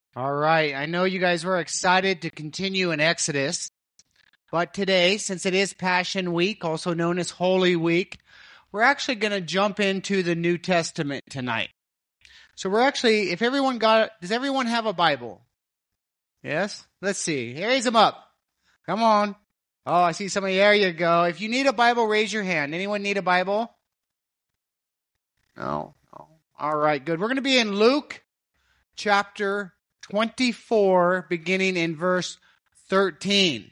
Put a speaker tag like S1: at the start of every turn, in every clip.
S1: All right. I know you guys were excited to continue in Exodus, but today, since it is Passion Week, also known as Holy Week, we're actually going to jump into the New Testament tonight. So we're actually, does everyone have a Bible? Yes? Let's see. Raise them up. Come on. Oh, I see somebody. There you go. If you need a Bible, raise your hand. Anyone need a Bible? No. All right, good. We're going to be in Luke chapter 24, beginning in verse 13.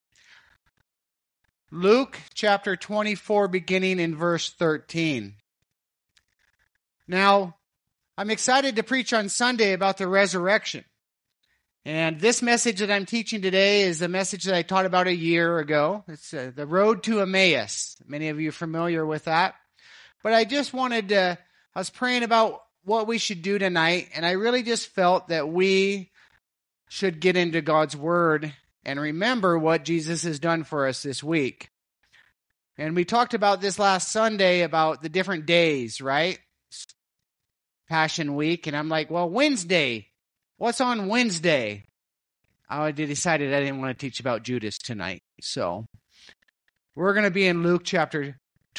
S1: Luke chapter 24, beginning in verse 13. Now, I'm excited to preach on Sunday about the resurrection. And this message that I'm teaching today is the message that I taught about a year ago. It's the road to Emmaus. Many of you are familiar with that. But I was praying about what we should do tonight, and I really just felt that we should get into God's Word and remember what Jesus has done for us this week. And we talked about this last Sunday about the different days, right? Passion Week, and I'm like, well, Wednesday. What's on Wednesday? I decided I didn't want to teach about Judas tonight. So we're going to be in Luke chapter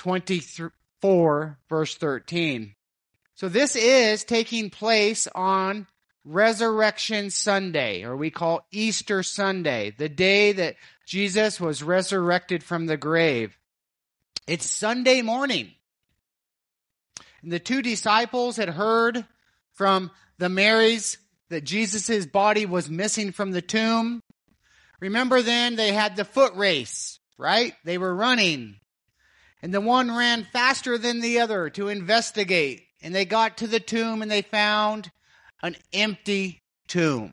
S1: 24, verse 13. So this is taking place on Resurrection Sunday, or we call Easter Sunday, the day that Jesus was resurrected from the grave. It's Sunday morning. And the two disciples had heard from the Marys that Jesus' body was missing from the tomb. Remember then, they had the foot race, right? They were running. And the one ran faster than the other to investigate. And they got to the tomb and they found an empty tomb.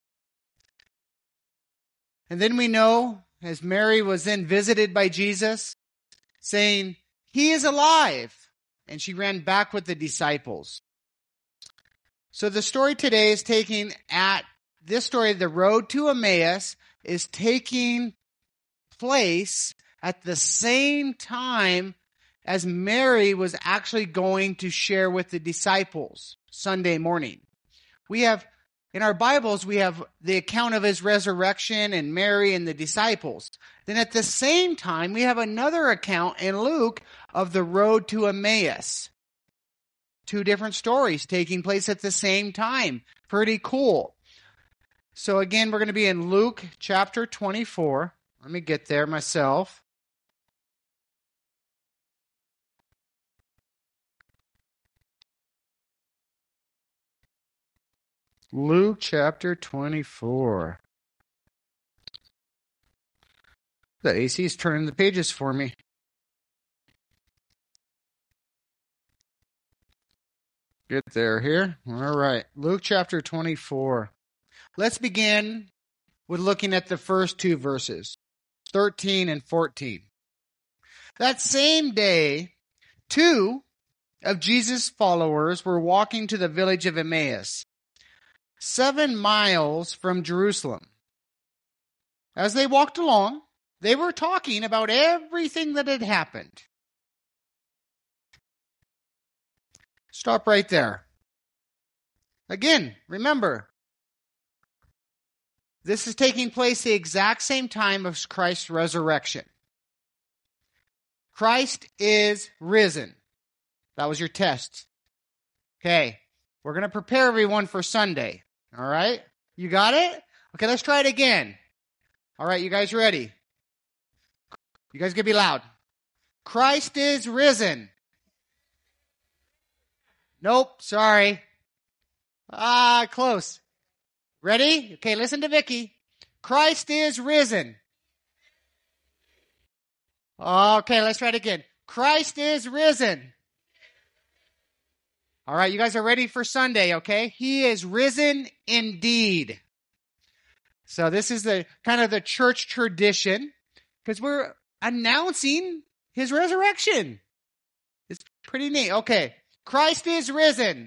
S1: And then we know, as Mary was then visited by Jesus, saying, "He is alive." And she ran back with the disciples. So the story today is the road to Emmaus is taking place at the same time as Mary was actually going to share with the disciples Sunday morning. In our Bibles, we have the account of his resurrection and Mary and the disciples. Then at the same time, we have another account in Luke of the road to Emmaus. Two different stories taking place at the same time. Pretty cool. So again, we're going to be in Luke chapter 24. Let me get there myself. Luke chapter 24. The AC is turning the pages for me. Get there here. All right. Luke chapter 24. Let's begin with looking at the first two verses, 13 and 14. That same day, two of Jesus' followers were walking to the village of Emmaus, 7 miles from Jerusalem. As they walked along, they were talking about everything that had happened. Stop right there. Again, remember, this is taking place the exact same time as Christ's resurrection. Christ is risen. That was your test. Okay, we're going to prepare everyone for Sunday. All right? You got it? Okay, let's try it again. All right, you guys ready? You guys can be loud. Christ is risen. Nope, sorry. Close. Ready? Okay, listen to Vicky. Christ is risen. Okay, let's try it again. Christ is risen. All right, you guys are ready for Sunday, okay? He is risen indeed. So this is the kind of the church tradition because we're announcing his resurrection. It's pretty neat. Okay, Christ is risen.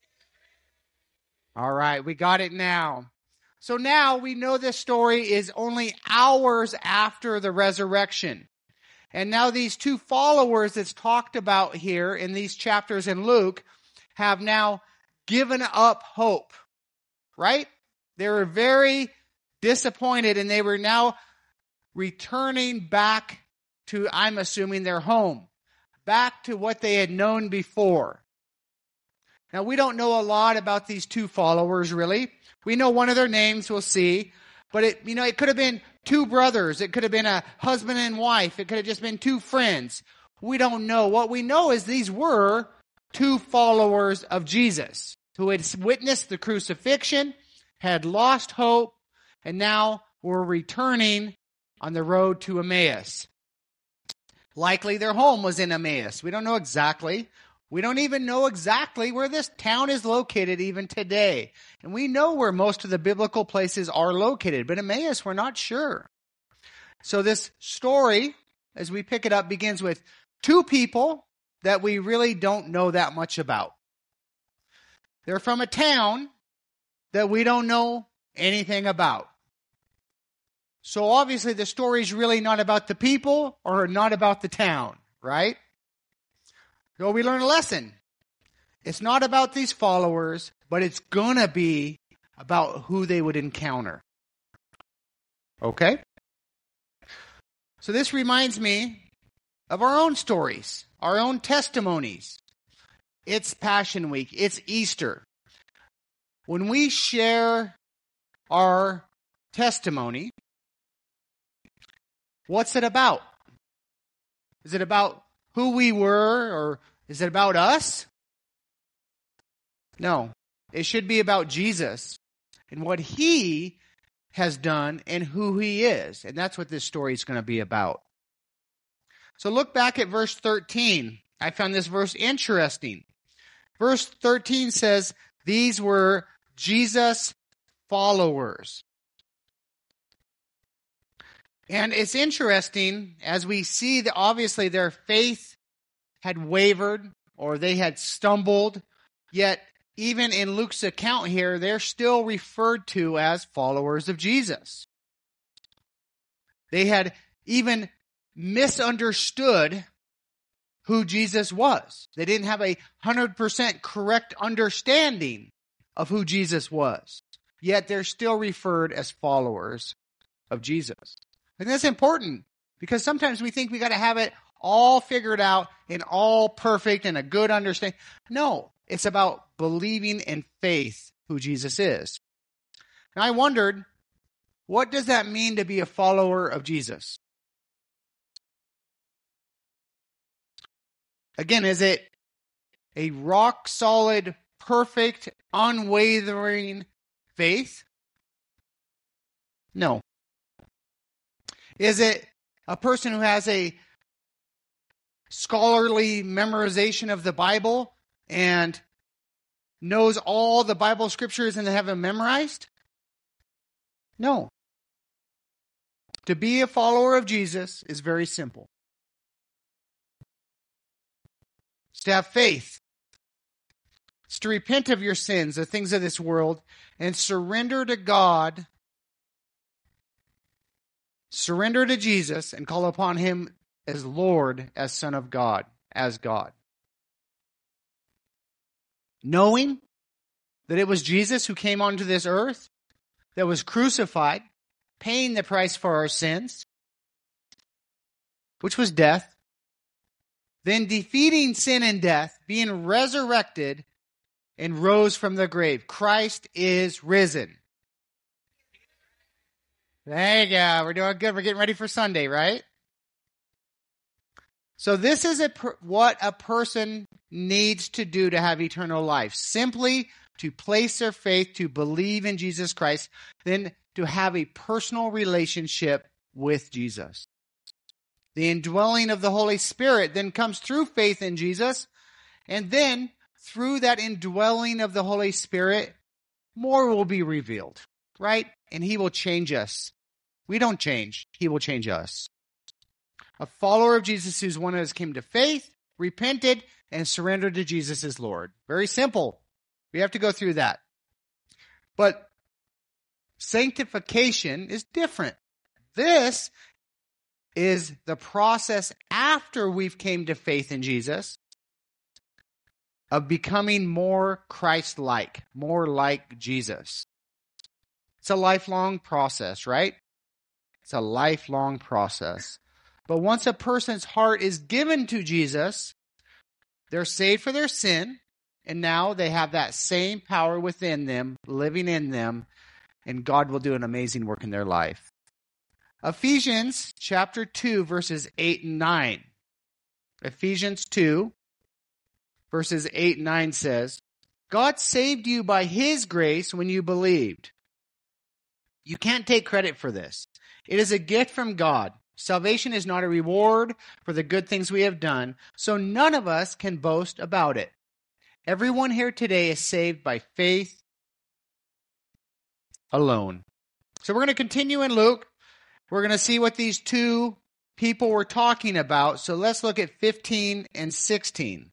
S1: All right, we got it now. So now we know this story is only hours after the resurrection. And now these two followers that's talked about here in these chapters in Luke have now given up hope, right? They were very disappointed, and they were now returning back to, I'm assuming, their home, back to what they had known before. Now, we don't know a lot about these two followers, really. We know one of their names, we'll see. But it could have been two brothers. It could have been a husband and wife. It could have just been two friends. We don't know. What we know is these were two followers of Jesus who had witnessed the crucifixion, had lost hope, and now were returning on the road to Emmaus. Likely their home was in Emmaus. We don't know exactly. We don't even know exactly where this town is located even today. And we know where most of the biblical places are located, but Emmaus, we're not sure. So this story, as we pick it up, begins with two people that we really don't know that much about. They're from a town that we don't know anything about. So obviously the story is really not about the people or not about the town, right? So we learn a lesson. It's not about these followers, but it's going to be about who they would encounter. Okay? So this reminds me of our own stories, our own testimonies. It's Passion Week. It's Easter. When we share our testimony, what's it about? Is it about who we were, or is it about us? No. It should be about Jesus and what he has done and who he is. And that's what this story is going to be about. So look back at verse 13. I found this verse interesting. Verse 13 says, these were Jesus' followers. And it's interesting as we see that obviously their faith had wavered or they had stumbled, yet even in Luke's account here, they're still referred to as followers of Jesus. They had even misunderstood who Jesus was. They didn't have a 100% correct understanding of who Jesus was, yet they're still referred as followers of Jesus. And that's important because sometimes we think we got to have it all figured out and all perfect and a good understanding. No, it's about believing in faith who Jesus is. And I wondered, what does that mean to be a follower of Jesus? Again, is it a rock solid, perfect, unwavering faith? No. Is it a person who has a scholarly memorization of the Bible and knows all the Bible scriptures and have them memorized? No. To be a follower of Jesus is very simple. It's to have faith. It's to repent of your sins, the things of this world, and surrender to God. Surrender to Jesus and call upon him as Lord, as Son of God, as God. Knowing that it was Jesus who came onto this earth, that was crucified, paying the price for our sins, which was death, then defeating sin and death, being resurrected, and rose from the grave. Christ is risen. There you go. We're doing good. We're getting ready for Sunday, right? So this is what a person needs to do to have eternal life. Simply to place their faith, to believe in Jesus Christ, then to have a personal relationship with Jesus. The indwelling of the Holy Spirit then comes through faith in Jesus, and then through that indwelling of the Holy Spirit, more will be revealed, right? And he will change us. We don't change. He will change us. A follower of Jesus is one who has come to faith, repented, and surrendered to Jesus as Lord. Very simple. We have to go through that. But sanctification is different. This is the process after we've came to faith in Jesus of becoming more Christ-like, more like Jesus. It's a lifelong process, right? It's a lifelong process. But once a person's heart is given to Jesus, they're saved for their sin, and now they have that same power within them, living in them, and God will do an amazing work in their life. Ephesians chapter 2, verses 8 and 9. Ephesians 2, verses 8 and 9 says, God saved you by His grace when you believed. You can't take credit for this. It is a gift from God. Salvation is not a reward for the good things we have done, so none of us can boast about it. Everyone here today is saved by faith alone. So we're going to continue in Luke. We're going to see what these two people were talking about. So let's look at 15 and 16.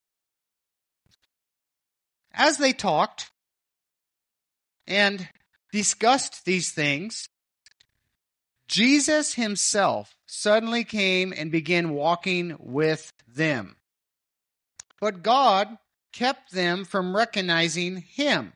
S1: As they talked and discussed these things, Jesus himself suddenly came and began walking with them. But God kept them from recognizing him.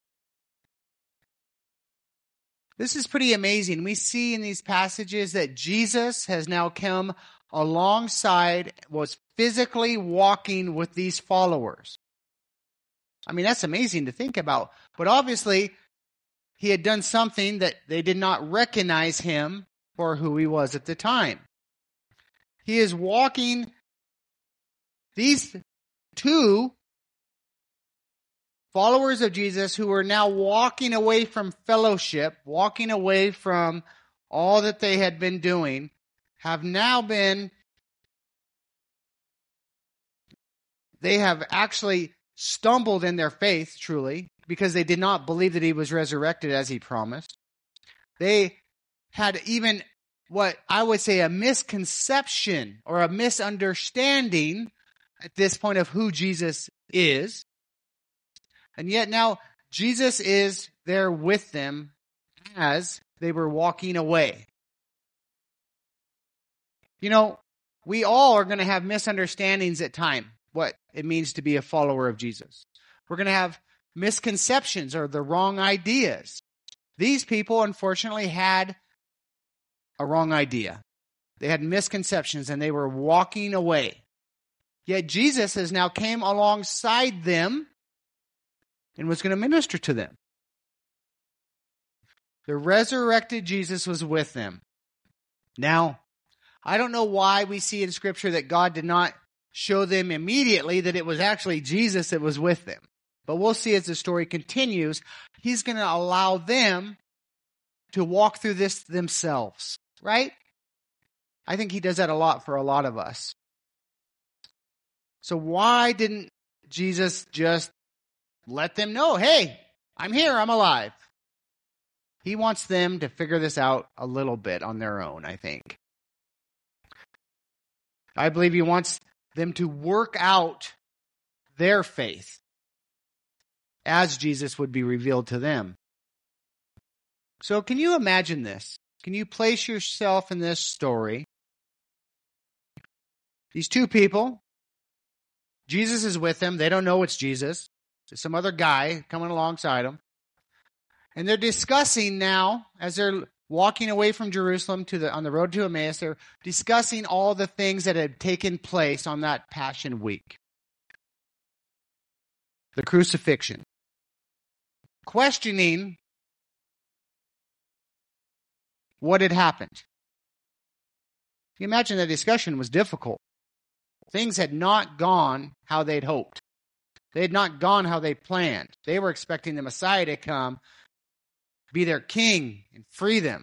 S1: This is pretty amazing. We see in these passages that Jesus has now come alongside, was physically walking with these followers. I mean, that's amazing to think about. But obviously, he had done something that they did not recognize him for who he was at the time. He is walking, these two followers of Jesus who are now walking away from fellowship, walking away from all that they had been doing, have now been, they have actually stumbled in their faith, truly, because they did not believe that he was resurrected as he promised. They had even what I would say a misconception or a misunderstanding at this point of who Jesus is. And yet now Jesus is there with them as they were walking away. You know, we all are going to have misunderstandings at times, what it means to be a follower of Jesus. We're going to have misconceptions or the wrong ideas. These people, unfortunately, had a wrong idea. They had misconceptions and they were walking away. Yet Jesus has now came alongside them and was going to minister to them. The resurrected Jesus was with them. Now, I don't know why we see in Scripture that God did not show them immediately that it was actually Jesus that was with them. But we'll see as the story continues, he's going to allow them to walk through this themselves, right? I think he does that a lot for a lot of us. So why didn't Jesus just let them know, hey, I'm here, I'm alive? He wants them to figure this out a little bit on their own, I think. I believe he wants them to work out their faith as Jesus would be revealed to them. So can you imagine this? Can you place yourself in this story? These two people, Jesus is with them. They don't know it's Jesus. It's some other guy coming alongside them. And they're discussing now, as they're walking away from Jerusalem on the road to Emmaus, they're discussing all the things that had taken place on that Passion Week. The crucifixion. Questioning what had happened. You imagine the discussion was difficult. Things had not gone how they'd hoped. They had not gone how they planned. They were expecting the Messiah to come, be their king, and free them.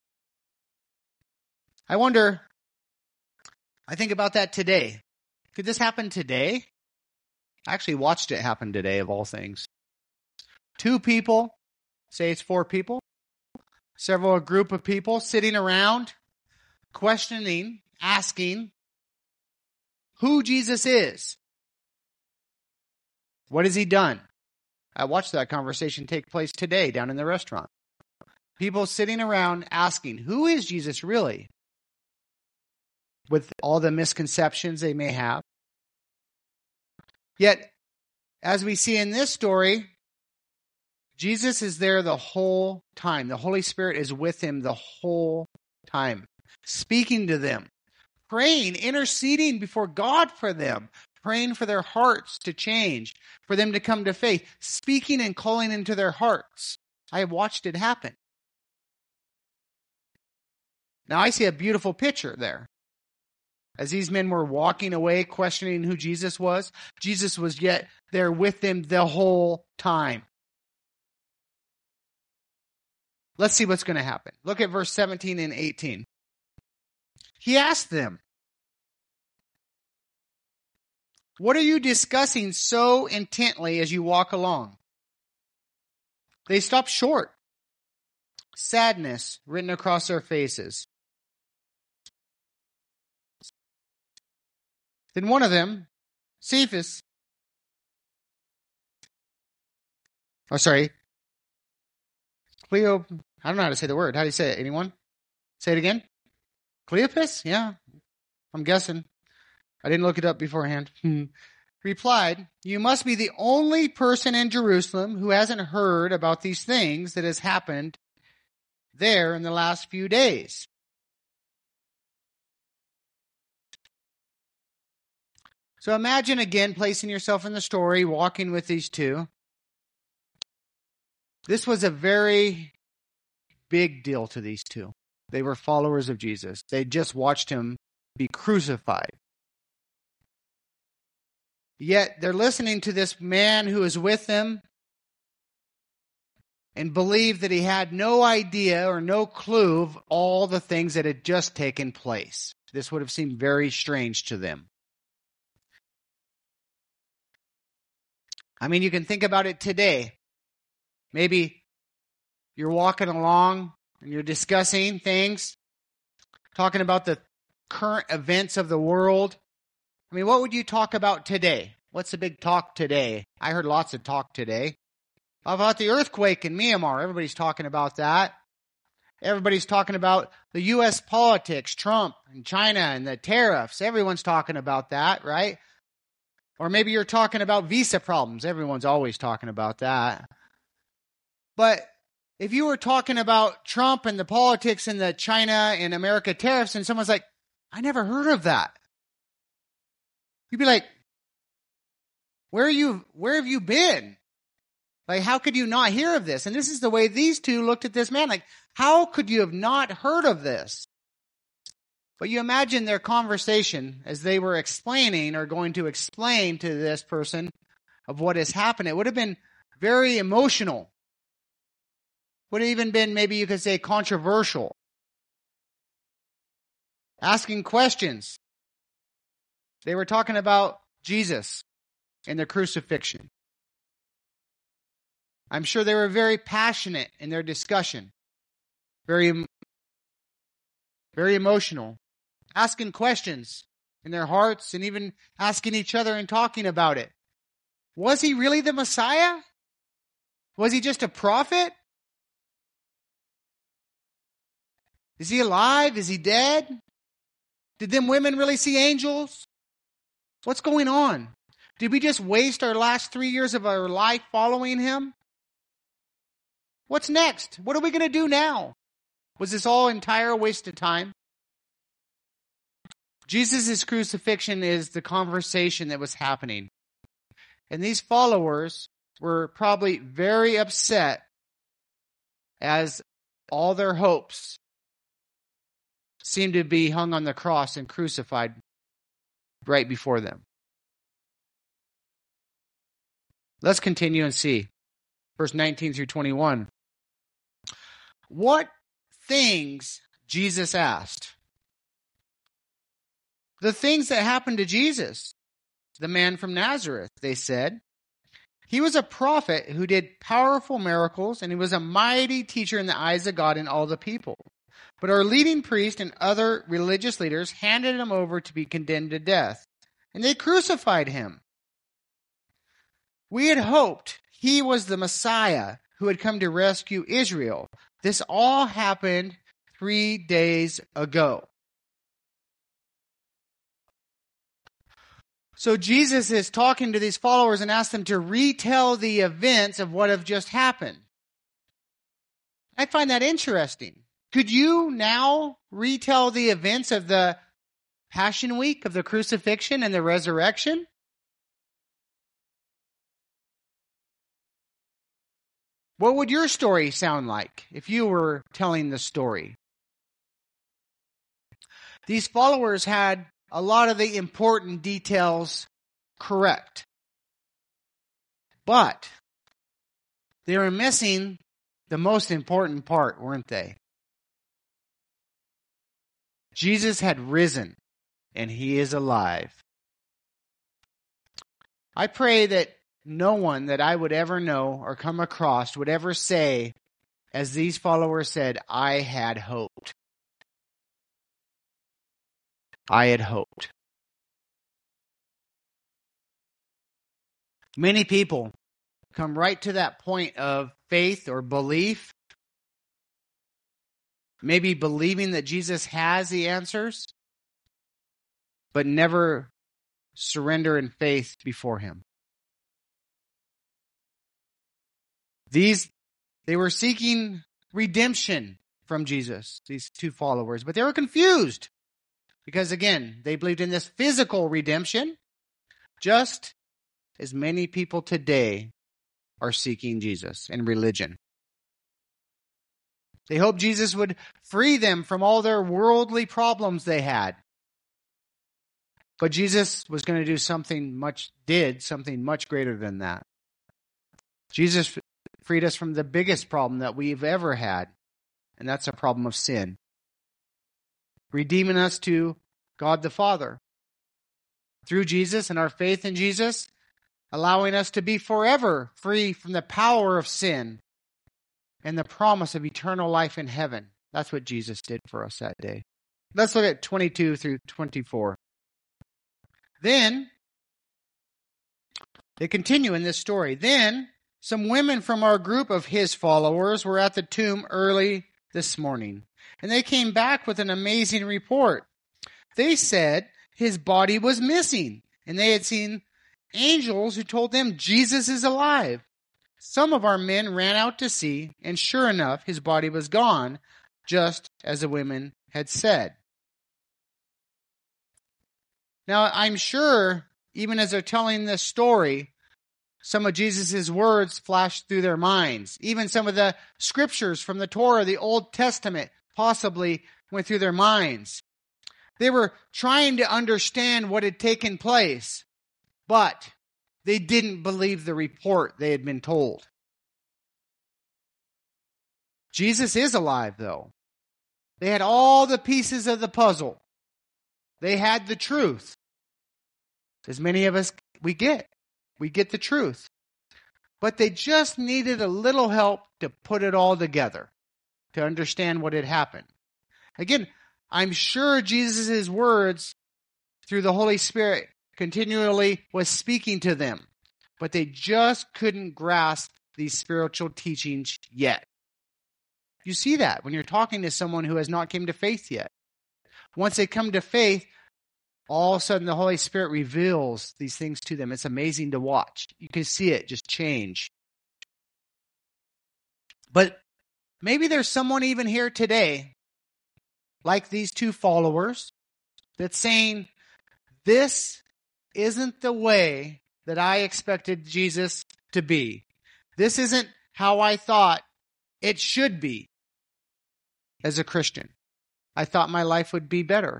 S1: I wonder, I think about that today. Could this happen today? I actually watched it happen today, of all things. Two people, say it's four people, a group of people sitting around, questioning, asking who Jesus is. What has he done? I watched that conversation take place today down in the restaurant. People sitting around asking, who is Jesus really? With all the misconceptions they may have. Yet, as we see in this story, Jesus is there the whole time. The Holy Spirit is with him the whole time, speaking to them, praying, interceding before God for them, praying for their hearts to change, for them to come to faith, speaking and calling into their hearts. I have watched it happen. Now I see a beautiful picture there. As these men were walking away, questioning who Jesus was yet there with them the whole time. Let's see what's going to happen. Look at verse 17 and 18. He asked them, "What are you discussing so intently as you walk along?" They stopped short, sadness written across their faces. Then one of them, Cephas, Cleo, I don't know how to say the word. How do you say it? Anyone? Say it again. Cleopas? Yeah, I'm guessing. I didn't look it up beforehand. Replied, "You must be the only person in Jerusalem who hasn't heard about these things that has happened there in the last few days." So imagine again placing yourself in the story, walking with these two. This was a very big deal to these two. They were followers of Jesus. They just watched him be crucified. Yet they're listening to this man who is with them and believe that he had no idea or no clue of all the things that had just taken place. This would have seemed very strange to them. I mean, you can think about it today. Maybe you're walking along and you're discussing things, talking about the current events of the world. I mean, what would you talk about today? What's the big talk today? I heard lots of talk today. How about the earthquake in Myanmar? Everybody's talking about that. Everybody's talking about the U.S. politics, Trump and China and the tariffs. Everyone's talking about that, right? Or maybe you're talking about visa problems. Everyone's always talking about that. But if you were talking about Trump and the politics and the China and America tariffs and someone's like, "I never heard of that," you'd be like, where have you been? Like, how could you not hear of this? And this is the way these two looked at this man. Like, how could you have not heard of this? But you imagine their conversation as they were explaining or going to explain to this person of what has happened. It would have been very emotional. Would have even been, maybe you could say, controversial. Asking questions. They were talking about Jesus and the crucifixion. I'm sure they were very passionate in their discussion. Very emotional. Asking questions in their hearts and even asking each other and talking about it. Was he really the Messiah? Was he just a prophet? Is he alive? Is he dead? Did them women really see angels? What's going on? Did we just waste our last 3 years of our life following him? What's next? What are we going to do now? Was this all entire waste of time? Jesus' crucifixion is the conversation that was happening. And these followers were probably very upset as all their hopes seemed to be hung on the cross and crucified right before them. Let's continue and see. Verse 19 through 21. What things Jesus asked? The things that happened to Jesus, the man from Nazareth, they said. He was a prophet who did powerful miracles, and he was a mighty teacher in the eyes of God and all the people. But our leading priest and other religious leaders handed him over to be condemned to death, and they crucified him. We had hoped he was the Messiah who had come to rescue Israel. This all happened 3 days ago. So Jesus is talking to these followers and asks them to retell the events of what have just happened. I find that interesting. Could you now retell the events of the Passion Week, of the crucifixion and the resurrection? What would your story sound like if you were telling the story? These followers had a lot of the important details correct. But they were missing the most important part, weren't they? Jesus had risen, and he is alive. I pray that no one that I would ever know or come across would ever say, as these followers said, I had hoped. I had hoped. Many people come right to that point of faith or belief, maybe believing that Jesus has the answers, but never surrender in faith before him. They were seeking redemption from Jesus, these two followers, but they were confused because, again, they believed in this physical redemption, just as many people today are seeking Jesus in religion. They hoped Jesus would free them from all their worldly problems they had. But Jesus was going to do something much greater than that. Jesus freed us from the biggest problem that we've ever had, and that's a problem of sin. Redeeming us to God the Father. Through Jesus and our faith in Jesus, allowing us to be forever free from the power of sin and the promise of eternal life in heaven. That's what Jesus did for us that day. Let's look at 22 through 24. Then, they continue in this story. Then, some women from our group of his followers were at the tomb early this morning, and they came back with an amazing report. They said his body was missing, and they had seen angels who told them Jesus is alive. Some of our men ran out to see, and sure enough, his body was gone, just as the women had said. Now, I'm sure, even as they're telling this story, some of Jesus' words flashed through their minds. Even some of the scriptures from the Torah, the Old Testament, possibly went through their minds. They were trying to understand what had taken place, but they didn't believe the report they had been told. Jesus is alive, though. They had all the pieces of the puzzle. They had the truth. As many of us, we get the truth. But they just needed a little help to put it all together, to understand what had happened. Again, I'm sure Jesus' words through the Holy Spirit continually was speaking to them, but they just couldn't grasp these spiritual teachings yet. You see that when you're talking to someone who has not come to faith yet. Once they come to faith, all of a sudden the Holy Spirit reveals these things to them. It's amazing to watch. You can see it just change. But maybe there's someone even here today, like these two followers, that's saying, this isn't the way that I expected Jesus to be. This isn't how I thought it should be as a Christian. I thought my life would be better.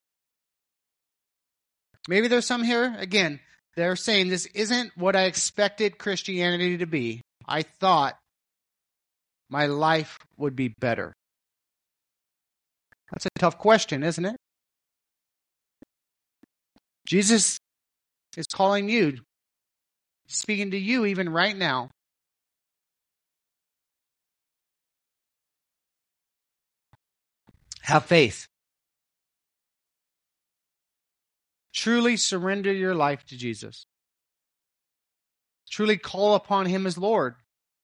S1: Maybe there's some here, again, they're saying this isn't what I expected Christianity to be. I thought my life would be better. That's a tough question, isn't it? Jesus is calling you, speaking to you even right now. Have faith. Truly surrender your life to Jesus. Truly call upon him as Lord.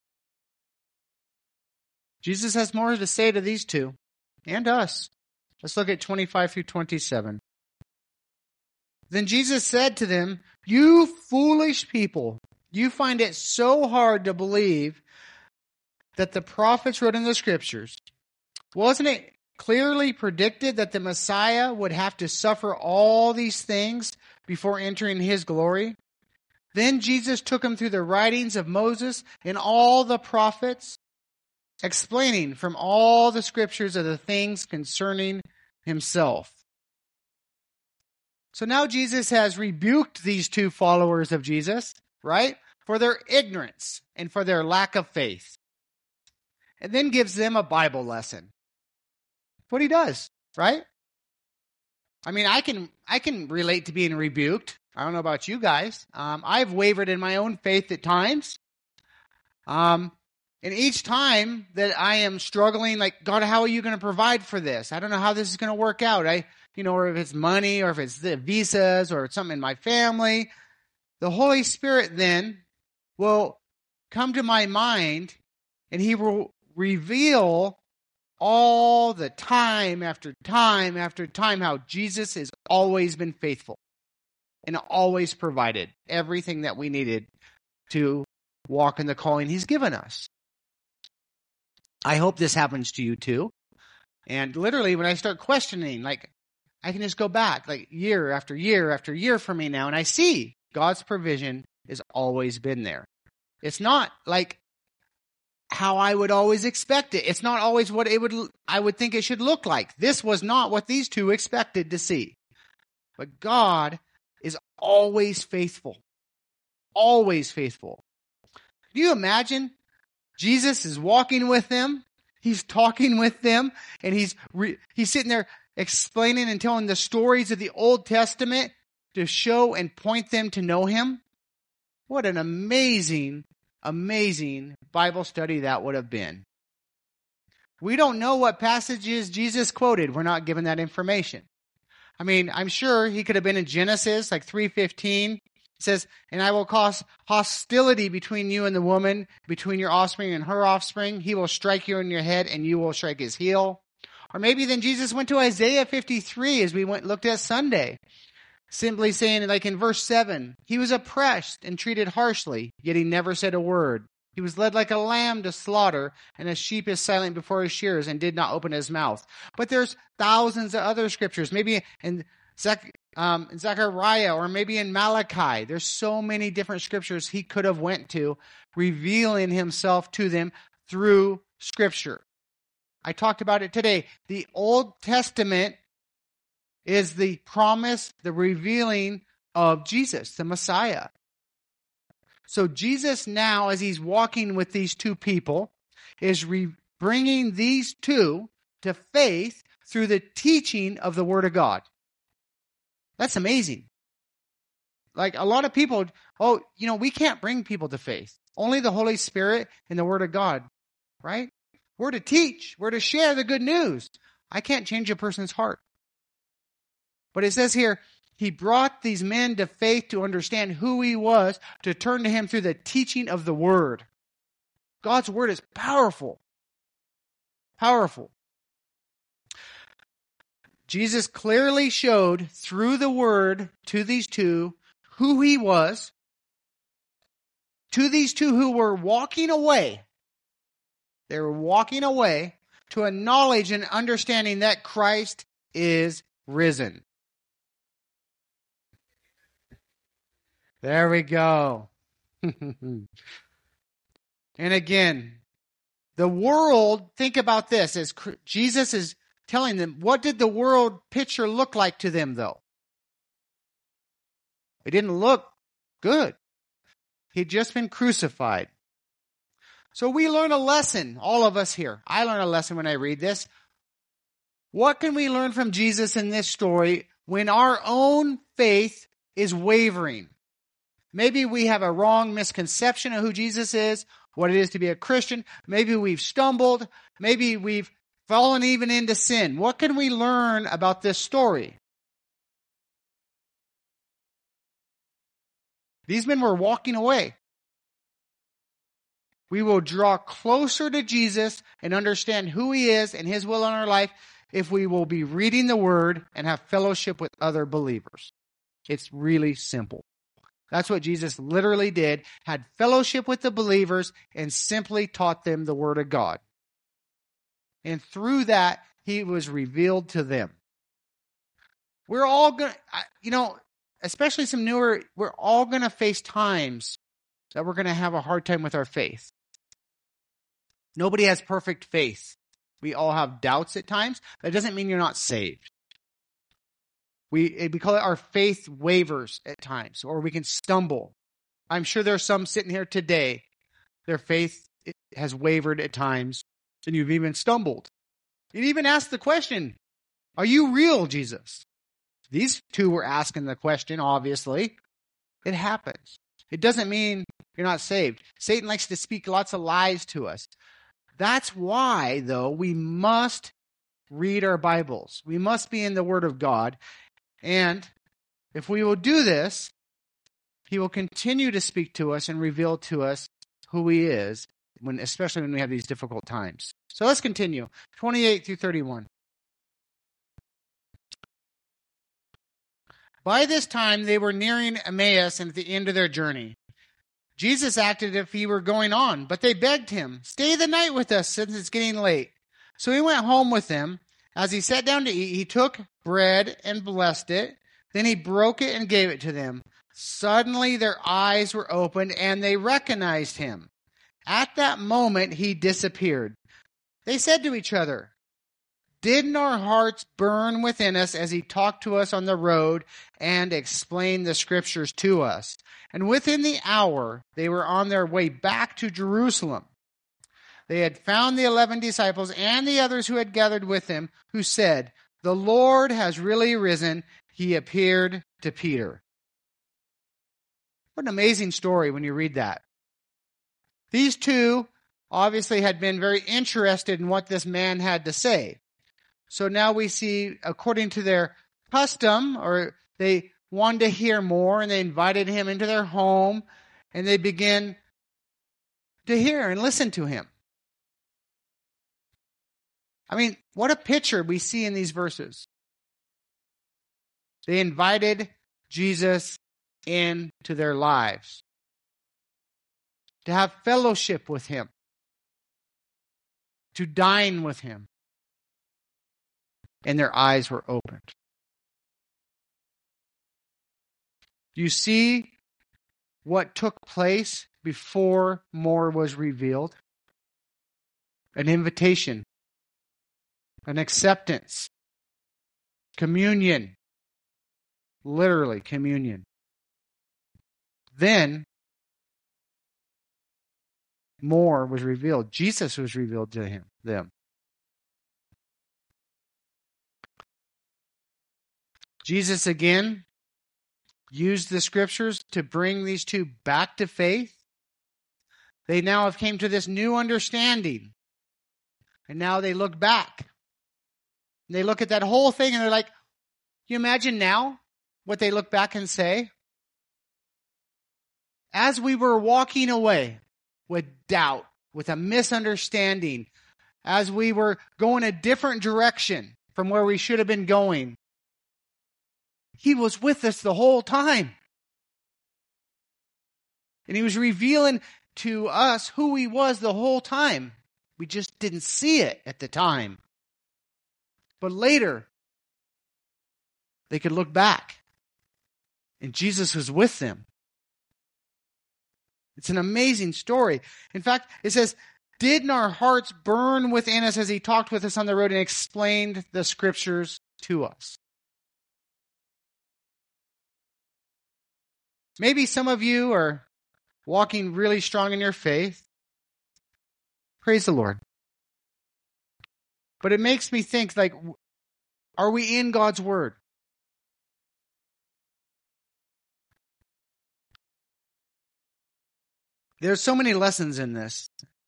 S1: Jesus has more to say to these two and us. Let's look at 25 through 27. Then Jesus said to them, "You foolish people, you find it so hard to believe that the prophets wrote in the scriptures, wasn't it clearly predicted that the Messiah would have to suffer all these things before entering his glory? Then Jesus took him through the writings of Moses and all the prophets, explaining from all the scriptures of the things concerning himself. So now Jesus has rebuked these two followers of Jesus, right, for their ignorance and for their lack of faith. And then gives them a Bible lesson. That's what he does, right? I mean, I can relate to being rebuked. I don't know about you guys. I've wavered in my own faith at times. And each time that I am struggling, like, God, how are you going to provide for this? I don't know how this is going to work out. Or if it's money, or if it's the visas, or it's something in my family, the Holy Spirit then will come to my mind, and he will reveal all the time after time after time how Jesus has always been faithful and always provided everything that we needed to walk in the calling he's given us. I hope this happens to you too. And literally, when I start questioning, like, I can just go back, like, year after year after year for me now, and I see God's provision has always been there. It's not like how I would always expect it. It's not always what I would think it should look like. This was not what these two expected to see. But God is always faithful. Always faithful. Do you imagine Jesus is walking with them, he's talking with them, and he's sitting there explaining and telling the stories of the Old Testament to show and point them to know him? What an amazing, amazing Bible study that would have been. We don't know what passages Jesus quoted. We're not given that information. I mean, I'm sure he could have been in Genesis, like 3:15. It says, and I will cause hostility between you and the woman, between your offspring and her offspring. He will strike you on your head, and you will strike his heel. Or maybe then Jesus went to Isaiah 53, as we looked at Sunday, simply saying, like in verse 7, he was oppressed and treated harshly, yet he never said a word. He was led like a lamb to slaughter, and a sheep is silent before his shearers, and did not open his mouth. But there's thousands of other scriptures, maybe in Zechariah, or maybe in Malachi. There's so many different scriptures he could have went to, revealing himself to them through scripture. I talked about it today. The Old Testament is the promise, the revealing of Jesus, the Messiah. So Jesus now, as he's walking with these two people, is bringing these two to faith through the teaching of the Word of God. That's amazing. Like, a lot of people, we can't bring people to faith. Only the Holy Spirit and the Word of God, right? We're to teach. We're to share the good news. I can't change a person's heart. But it says here, he brought these men to faith to understand who he was, to turn to him through the teaching of the Word. God's Word is powerful. Powerful. Jesus clearly showed through the Word to these two who he was, to these two who were walking away. They were walking away to a knowledge and understanding that Christ is risen. There we go. And again, the world, think about this, as Jesus is telling them, what did the world picture look like to them, though? It didn't look good. He'd just been crucified. So we learn a lesson, all of us here. I learn a lesson when I read this. What can we learn from Jesus in this story when our own faith is wavering? Maybe we have a wrong misconception of who Jesus is, what it is to be a Christian. Maybe we've stumbled. Maybe we've fallen even into sin. What can we learn about this story? These men were walking away. We will draw closer to Jesus and understand who he is and his will in our life if we will be reading the Word and have fellowship with other believers. It's really simple. That's what Jesus literally did, had fellowship with the believers and simply taught them the Word of God. And through that, he was revealed to them. We're all going to, especially some newer, we're all going to face times that we're going to have a hard time with our faith. Nobody has perfect faith. We all have doubts at times. That doesn't mean you're not saved. We call it our faith wavers at times, or we can stumble. I'm sure there's some sitting here today, their faith has wavered at times, and you've even stumbled. You even asked the question, are you real, Jesus? These two were asking the question, obviously. It happens. It doesn't mean you're not saved. Satan likes to speak lots of lies to us. That's why, though, we must read our Bibles. We must be in the Word of God. And if we will do this, he will continue to speak to us and reveal to us who he is, especially when we have these difficult times. So let's continue. 28 through 31. By this time, they were nearing Emmaus and at the end of their journey. Jesus acted as if he were going on, but they begged him, "Stay the night with us since it's getting late." So he went home with them. As he sat down to eat, he took bread and blessed it. Then he broke it and gave it to them. Suddenly their eyes were opened and they recognized him. At that moment he disappeared. They said to each other, "Didn't our hearts burn within us as he talked to us on the road and explained the scriptures to us?" And within the hour they were on their way back to Jerusalem. They had found the 11 disciples and the others who had gathered with them, who said, "The Lord has really risen. He appeared to Peter." What an amazing story when you read that. These two obviously had been very interested in what this man had to say. So now we see, according to their custom, or they wanted to hear more, and they invited him into their home, and they began to hear and listen to him. I mean, what a picture we see in these verses. They invited Jesus into their lives, to have fellowship with him, to dine with him, and their eyes were opened. Do you see what took place before more was revealed? An invitation, an acceptance, communion, literally communion. Then more was revealed. Jesus was revealed to them. Jesus again used the scriptures to bring these two back to faith. They now have came to this new understanding. And now they look back. And they look at that whole thing and they're like, can you imagine now what they look back and say? As we were walking away with doubt, with a misunderstanding, as we were going a different direction from where we should have been going, he was with us the whole time. And he was revealing to us who he was the whole time. We just didn't see it at the time. But later, they could look back. And Jesus was with them. It's an amazing story. In fact, it says, "Didn't our hearts burn within us as he talked with us on the road and explained the scriptures to us?" Maybe some of you are walking really strong in your faith. Praise the Lord. But it makes me think, like, are we in God's Word? There's so many lessons in this.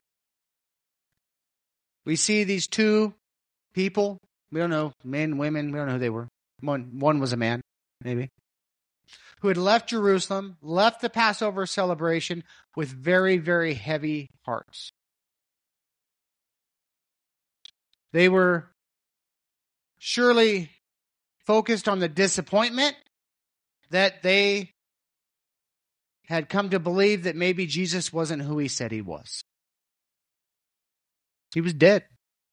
S1: We see these two people. We don't know, men, women. We don't know who they were. One was a man, maybe, who had left Jerusalem, left the Passover celebration with very, very heavy hearts. They were surely focused on the disappointment that they had come to believe that maybe Jesus wasn't who he said he was. He was dead.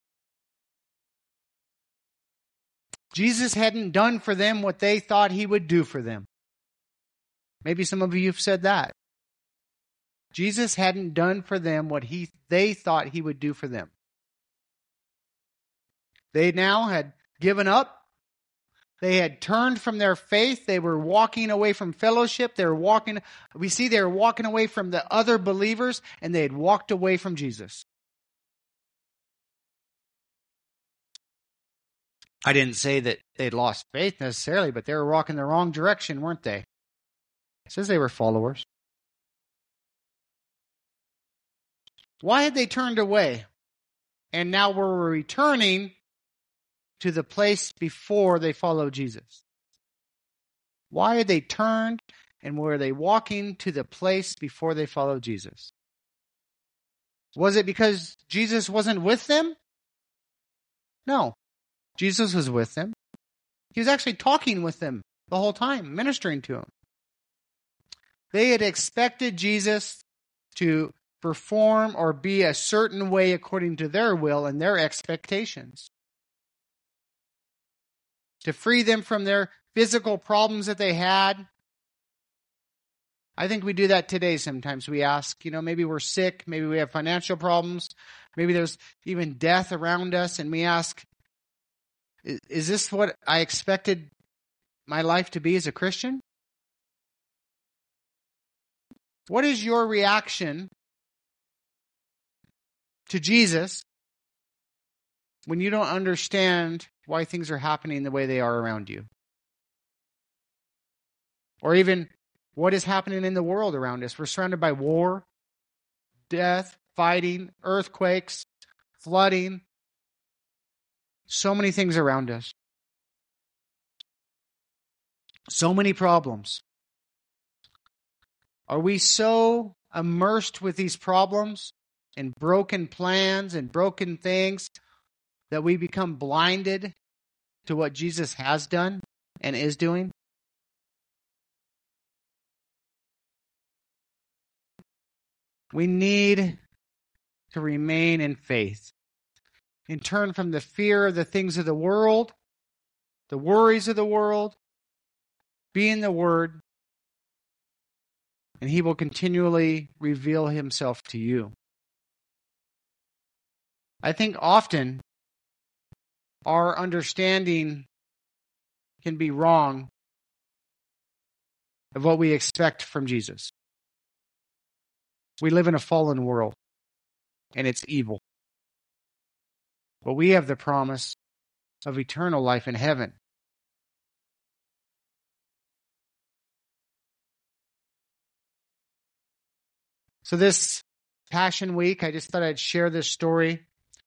S1: Jesus hadn't done for them what they thought he would do for them. Maybe some of you have said that. Jesus hadn't done for them what they thought he would do for them. They now had given up. They had turned from their faith. They were walking away from fellowship. They were walking away from the other believers, and they had walked away from Jesus. I didn't say that they'd lost faith necessarily, but they were walking the wrong direction, weren't they? It says they were followers. Why had they turned away? And now we're returning to the place before they followed Jesus. Why had they turned and were they walking to the place before they followed Jesus? Was it because Jesus wasn't with them? No. Jesus was with them. He was actually talking with them the whole time, ministering to them. They had expected Jesus to perform or be a certain way according to their will and their expectations. To free them from their physical problems that they had. I think we do that today sometimes. We ask, maybe we're sick, maybe we have financial problems, maybe there's even death around us, and we ask, is this what I expected my life to be as a Christian? What is your reaction to Jesus when you don't understand why things are happening the way they are around you? Or even what is happening in the world around us? We're surrounded by war, death, fighting, earthquakes, flooding. So many things around us. So many problems. Are we so immersed with these problems and broken plans and broken things that we become blinded to what Jesus has done and is doing? We need to remain in faith and turn from the fear of the things of the world, the worries of the world, be in the Word, and He will continually reveal Himself to you. I think often our understanding can be wrong of what we expect from Jesus. We live in a fallen world, and it's evil. But we have the promise of eternal life in heaven. So this Passion Week, I just thought I'd share this story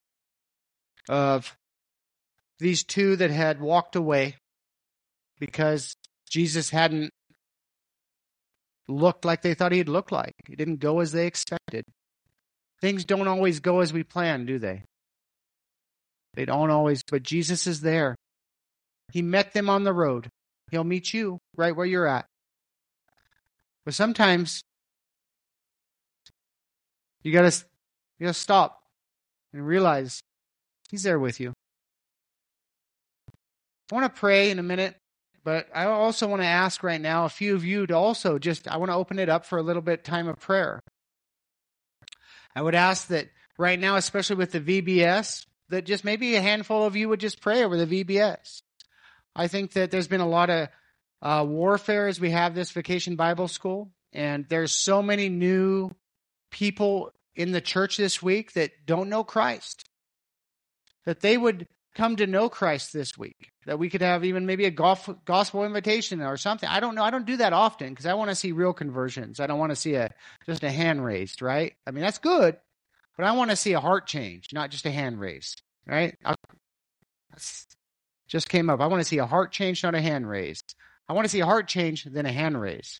S1: of these two that had walked away because Jesus hadn't looked like they thought he'd look like. It didn't go as they expected. Things don't always go as we plan, do they? They don't always, but Jesus is there. He met them on the road. He'll meet you right where you're at. But sometimes you gotta stop and realize He's there with you. I want to pray in a minute, but I also want to ask right now a few of you to also I want to open it up for a little bit time of prayer. I would ask that right now, especially with the VBS, that just maybe a handful of you would just pray over the VBS. I think that there's been a lot of warfare as we have this Vacation Bible School, and there's so many new people in the church this week that don't know Christ, that they would come to know Christ this week, that we could have even maybe a gospel invitation or something. I don't know. I don't do that often because I want to see real conversions. I don't want to see just a hand raised, right? I mean, that's good, but I want to see a heart change, not just a hand raised, right? Just came up. I want to see a heart change, not a hand raised. I want to see a heart change, then a hand raise.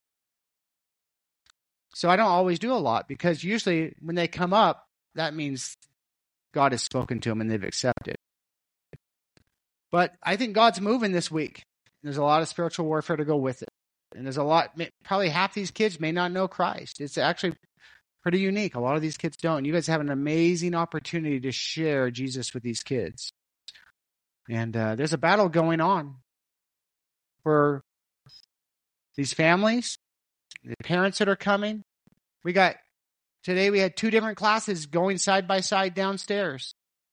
S1: So I don't always do a lot because usually when they come up, that means God has spoken to them and they've accepted. But I think God's moving this week. There's a lot of spiritual warfare to go with it. And there's a lot, probably half these kids may not know Christ. It's actually pretty unique. A lot of these kids don't. You guys have an amazing opportunity to share Jesus with these kids. And there's a battle going on for these families, the parents that are coming. Today we had 2 different classes going side by side downstairs.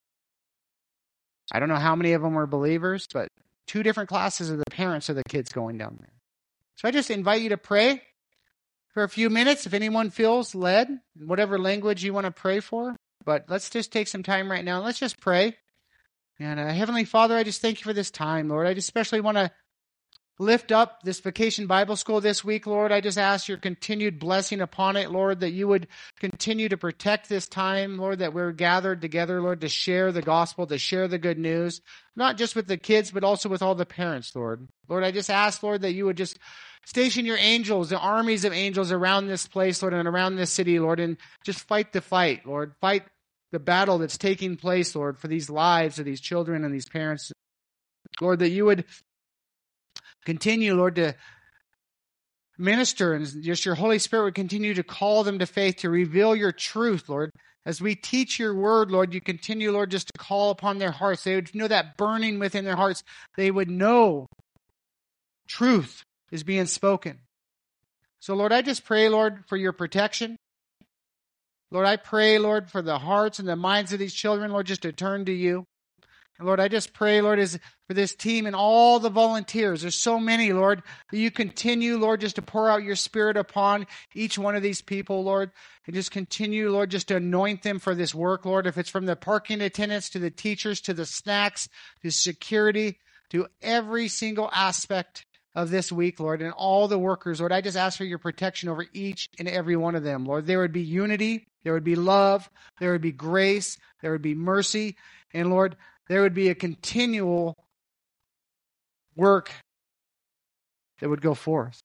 S1: I don't know how many of them were believers, but 2 different classes of the parents of the kids going down there. So I just invite you to pray for a few minutes if anyone feels led, in whatever language you want to pray for. But let's just take some time right now. Let's just pray. And Heavenly Father, I just thank you for this time, Lord. I just especially want to lift up this Vacation Bible School this week, Lord. I just ask your continued blessing upon it, Lord, that you would continue to protect this time, Lord, that we're gathered together, Lord, to share the gospel, to share the good news, not just with the kids, but also with all the parents, Lord. Lord, I just ask, Lord, that you would just station your angels, the armies of angels around this place, Lord, and around this city, Lord, and just fight the fight, Lord. Fight the battle that's taking place, Lord, for these lives of these children and these parents. Lord, that you would continue, Lord, to minister, and just your Holy Spirit would continue to call them to faith, to reveal your truth, Lord. As we teach your word, Lord, you continue, Lord, just to call upon their hearts. They would know that burning within their hearts. They would know truth is being spoken. So, Lord, I just pray, Lord, for your protection. Lord, I pray, Lord, for the hearts and the minds of these children, Lord, just to turn to you. And Lord, I just pray, Lord, for this team and all the volunteers. There's so many, Lord, that you continue, Lord, just to pour out your Spirit upon each one of these people, Lord. And just continue, Lord, just to anoint them for this work, Lord. If it's from the parking attendants to the teachers to the snacks to security to every single aspect of this week, Lord, and all the workers, Lord, I just ask for your protection over each and every one of them, Lord. There would be unity, there would be love, there would be grace, there would be mercy, and Lord, there would be a continual work that would go forth.